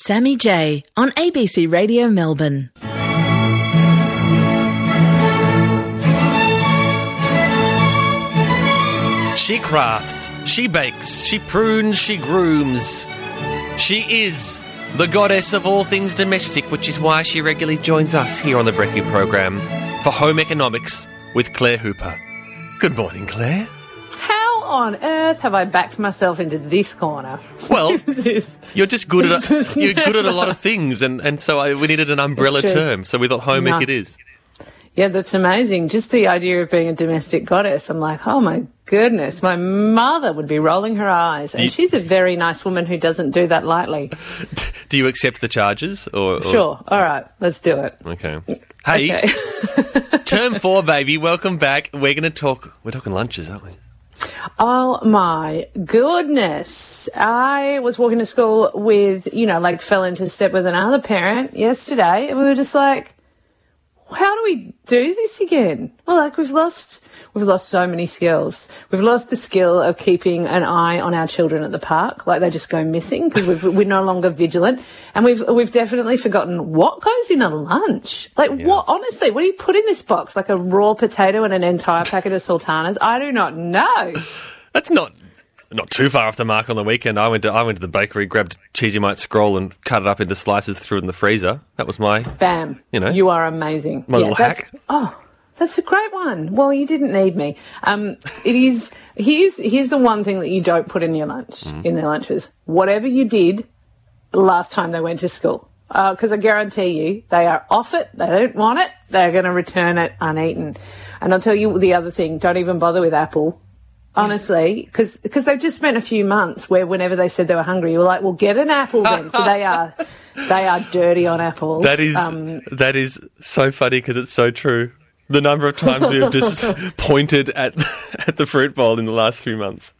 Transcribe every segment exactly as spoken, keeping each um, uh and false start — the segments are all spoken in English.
Sammy J on A B C Radio Melbourne. She crafts, she bakes, she prunes, she grooms. She is the goddess of all things domestic, which is why she regularly joins us here on the Brekkie program for Home Economics with Claire Hooper. Good morning, Claire. How on earth have I backed myself into this corner? Well, is, you're just good at a, you're good at a lot of things, and, and so I, we needed an umbrella term, so we thought home ec no. it is. Yeah, that's amazing. Just the idea of being a domestic goddess. I'm like, oh my goodness, my mother would be rolling her eyes. And you, she's a very nice woman who doesn't do that lightly. Do you accept the charges? Or, or... Sure. All right, let's do it. Okay. Hey, okay. term four, baby, welcome back. We're going to talk, we're talking lunches, aren't we? Oh my goodness. I was walking to school with, you know, like fell into step with another parent yesterday, and we were just like, how do we do this again? Well, like we've lost, we've lost so many skills. We've lost the skill of keeping an eye on our children at the park. Like they just go missing because we've, we're no longer vigilant. And we've, we've definitely forgotten what goes in a lunch. Like yeah. what, honestly, what do you put in this box? Like a raw potato and an entire packet of sultanas? I do not know. That's not, not too far off the mark on the weekend. I went to, I went to the bakery, grabbed Cheesy Mite scroll and cut it up into slices, threw it in the freezer. That was my... Bam. You know. You are amazing. My yeah, little that's, hack. Oh, that's a great one. Well, you didn't need me. Um, it is... Here's, here's the one thing that you don't put in your lunch, mm. in their lunches. Whatever you did last time they went to school. Because uh, I guarantee you, they are off it, they don't want it, they're going to return it uneaten. And I'll tell you the other thing, don't even bother with apple. Honestly, because because they've just spent a few months where whenever they said they were hungry, you were like, well, get an apple then. So they are they are dirty on apples. That is, um, that is so funny because it's so true. The number of times we've just pointed at at the fruit bowl in the last three months.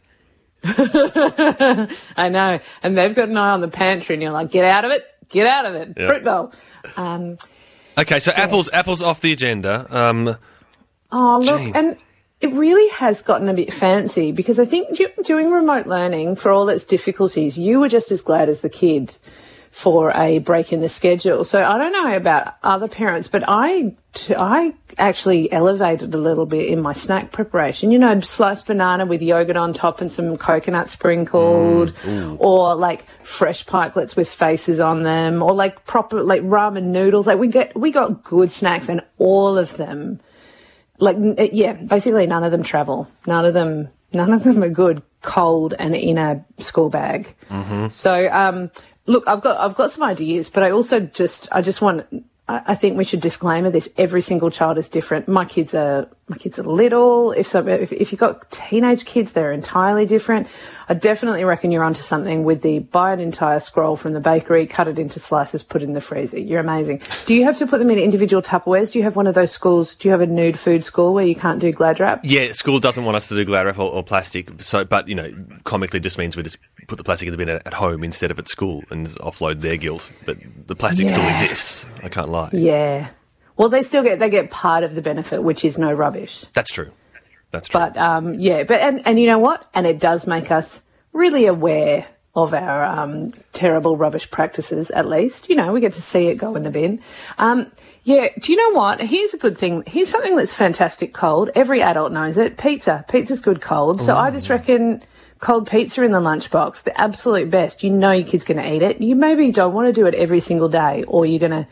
I know. And they've got an eye on the pantry and you're like, get out of it, get out of it, yep. Fruit bowl. Um, okay, so yes. apples apples off the agenda. Um, oh, look, gee. and... It really has gotten a bit fancy because I think doing remote learning, for all its difficulties, you were just as glad as the kid for a break in the schedule. So I don't know about other parents, but I, I actually elevated a little bit in my snack preparation. You know, sliced banana with yogurt on top and some coconut sprinkled, mm, or like fresh pikelets with faces on them, or like proper like ramen noodles. Like we get we got good snacks, and all of them. Like, yeah, basically none of them travel. None of them, none of them are good cold and in a school bag. Mm-hmm. So, um, look, I've got, I've got some ideas, but I also just, I just want, I, I think we should disclaimer this. Every single child is different. My kids are, my kids are little. If so, if, if you've got teenage kids, they're entirely different. I definitely reckon you're onto something with the buy an entire scroll from the bakery, cut it into slices, put it in the freezer. You're amazing. Do you have to put them in individual Tupperwares? Do you have one of those schools? Do you have a nude food school where you can't do Glad wrap? Yeah, school doesn't want us to do Glad wrap or, or plastic. So, but you know, comically just means we just put the plastic in the bin at, at home instead of at school and offload their guilt. But the plastic yeah. still exists. I can't lie. Yeah. Well, they still get they get part of the benefit, which is no rubbish. That's true. That's true. But um, yeah, but and, and you know what? And it does make us really aware of our um, terrible rubbish practices. At least, you know, we get to see it go in the bin. Um, yeah. Do you know what? Here's a good thing. Here's something that's fantastic cold. Every adult knows it. Pizza. Pizza's good cold. So Ooh. I just reckon cold pizza in the lunchbox, the absolute best. You know your kid's going to eat it. You maybe don't want to do it every single day, or you're going to.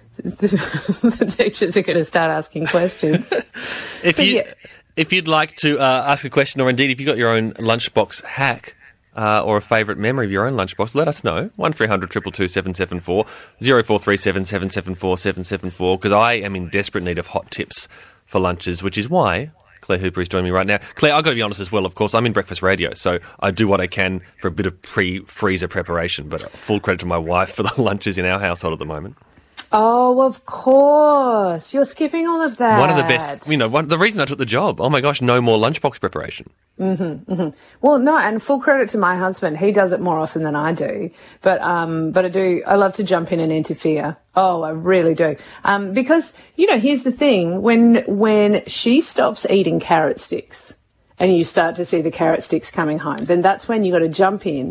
The teachers are going to start asking questions. if but you yeah. if you'd like to uh, ask a question, or indeed if you've got your own lunchbox hack uh, or a favourite memory of your own lunchbox, let us know. One three hundred two two two seven seven four zero four three seven seven seven four seven seven four because I am in desperate need of hot tips for lunches, which is why Claire Hooper is joining me right now. Claire, I've got to be honest as well, of course, I'm in breakfast radio, so I do what I can for a bit of pre-freezer preparation, but full credit to my wife for the lunches in our household at the moment. Oh, of course. You're skipping all of that. One of the best, you know, one, the reason I took the job. Oh, my gosh, no more lunchbox preparation. Mm-hmm, mm-hmm. Well, no, and full credit to my husband. He does it more often than I do. But um, but I do, I love to jump in and interfere. Oh, I really do. Um, because, you know, here's the thing. When when she stops eating carrot sticks and you start to see the carrot sticks coming home, then that's when you got to jump in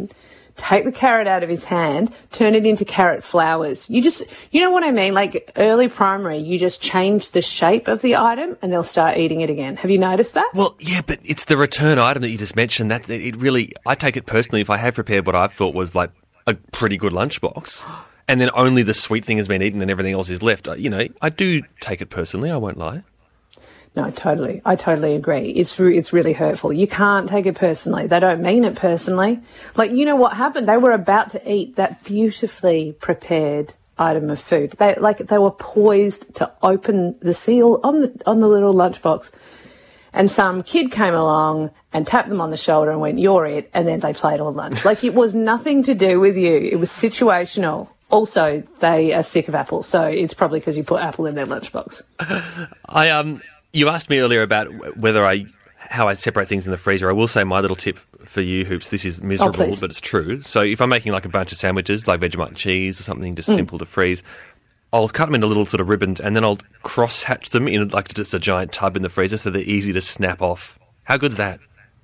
take the carrot out of his hand, turn it into carrot flowers. You just, you know what I mean? Like early primary, you just change the shape of the item and they'll start eating it again. Have you noticed that? Well, yeah, but it's the return item that you just mentioned. That it really, I take it personally. If I have prepared what I've thought was like a pretty good lunchbox, and then only the sweet thing has been eaten and everything else is left, you know, I do take it personally. I won't lie. No, totally. I totally agree. It's re- it's really hurtful. You can't take it personally. They don't mean it personally. Like, you know what happened? They were about to eat that beautifully prepared item of food. They like they were poised to open the seal on the on the little lunchbox, and some kid came along and tapped them on the shoulder and went, "You're it," and then they played on lunch. Like, it was nothing to do with you. It was situational. Also, they are sick of apples, so it's probably because you put apple in their lunchbox. I um. You asked me earlier about whether I, how I separate things in the freezer. I will say my little tip for you, Hoops, this is miserable, oh, but it's true. So if I'm making like a bunch of sandwiches, like Vegemite and cheese or something just mm. simple to freeze, I'll cut them into little sort of ribbons and then I'll cross-hatch them in like just a giant tub in the freezer so they're easy to snap off. How good's that?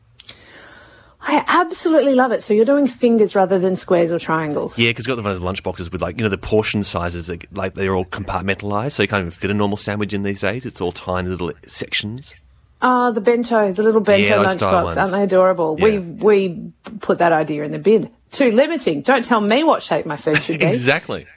I absolutely love it. So you're doing fingers rather than squares or triangles. Yeah, because you've got one of those lunch boxes with, like, you know, the portion sizes, are, like, they're all compartmentalised, so you can't even fit a normal sandwich in these days. It's all tiny little sections. Oh, the bento, the little bento yeah, lunchbox. Aren't they adorable? Yeah. We we put that idea in the bin. Too limiting. Don't tell me what shape my food should be. Exactly.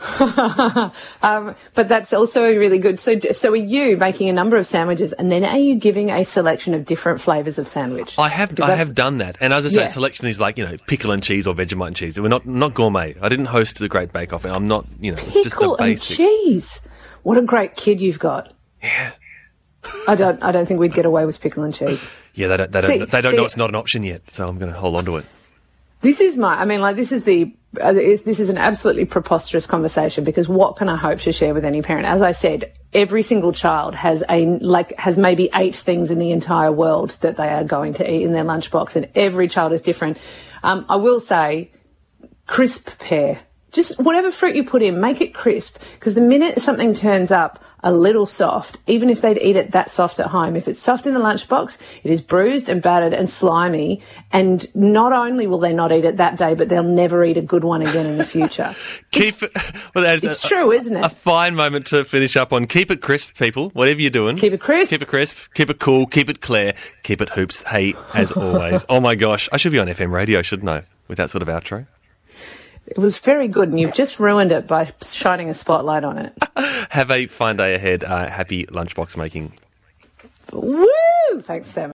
um, but that's also really good. So, so are you making a number of sandwiches, and then are you giving a selection of different flavours of sandwich? I have, I have done that, and as I say, yeah. selection is like, you know, pickle and cheese or Vegemite and cheese. We're not not gourmet. I didn't host the Great Bake Off. I'm not, you know, pickle it's just the basics. Pickle and cheese. What a great kid you've got. Yeah. I don't. I don't think we'd get away with pickle and cheese. Yeah, they don't. They don't, see, they don't see, know it's not an option yet, so I'm going to hold on to it. This is my, I mean, like, this is the, uh, is, this is an absolutely preposterous conversation, because what can I hope to share with any parent? As I said, every single child has a, like, has maybe eight things in the entire world that they are going to eat in their lunchbox, and every child is different. Um, I will say, crisp pear. Just whatever fruit you put in, make it crisp, because the minute something turns up a little soft, even if they'd eat it that soft at home, if it's soft in the lunchbox, it is bruised and battered and slimy, and not only will they not eat it that day, but they'll never eat a good one again in the future. Keep it's, it, well, it's a, true, isn't it? A fine moment to finish up on. Keep it crisp, people, whatever you're doing. Keep it crisp. Keep it crisp, keep it cool, keep it clear, keep it Hoops. Hey, as always. Oh my gosh, I should be on F M radio, shouldn't I, with that sort of outro? It was very good, and you've just ruined it by shining a spotlight on it. Have a fine day ahead. Uh, happy lunchbox making. Woo! Thanks, Sam.